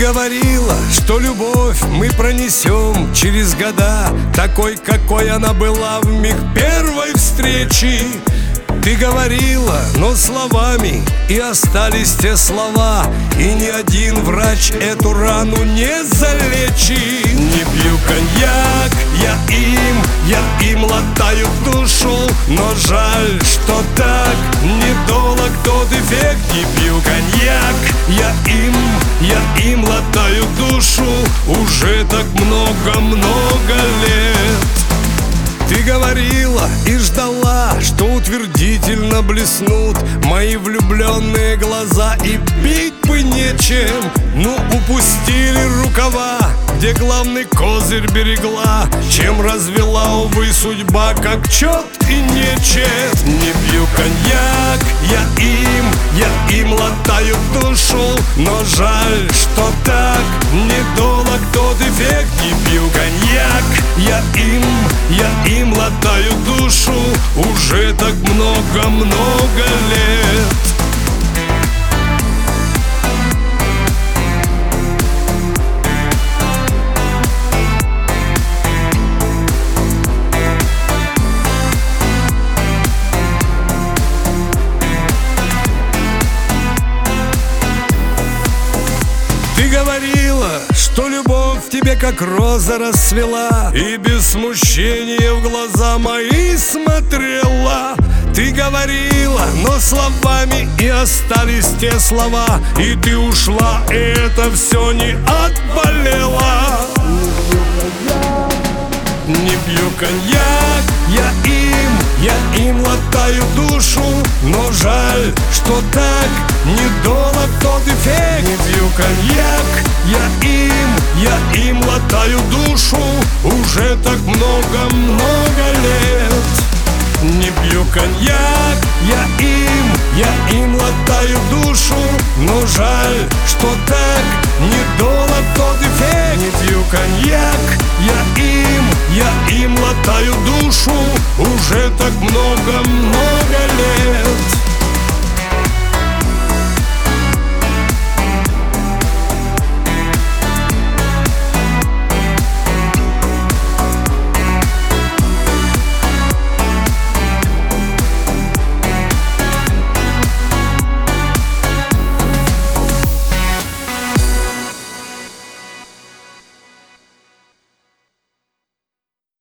говорила, что любовь мы пронесем через года, такой, какой она была в миг первой встречи. Ты говорила, но словами, и остались те слова, и ни один врач эту рану не залечит. Не пью коньяк, я им латаю душу, но жаль, что так недолг тот эффект. Не пью коньяк, я им латаю душу уже так много-много лет. Ты говорила и ждала, что утвердительно блеснут мои влюбленные глаза, и пить бы нечем. Ну, упустили рукава, где главный козырь берегла, чем развела, увы, судьба, как чет и нечет. Не пью коньяк, я им латаю душу, но жаль, что так недолг тот эффект. Не пью коньяк, я им латаю душу уже так много-много лет. Ты говорила, что любовь в тебе как роза расцвела, и без смущения в глаза мои смотрела. Ты говорила, но словами и остались те слова, и ты ушла, и это все не отболело. Не пью коньяк, я им латаю душу, но жаль, что так недолг тот эффект. Не пью коньяк, я им латаю душу уже так много-много лет. Не пью коньяк, я им латаю душу, но жаль, что так недолг тот эффект. Не пью коньяк, я им латаю душу уже так много-много лет.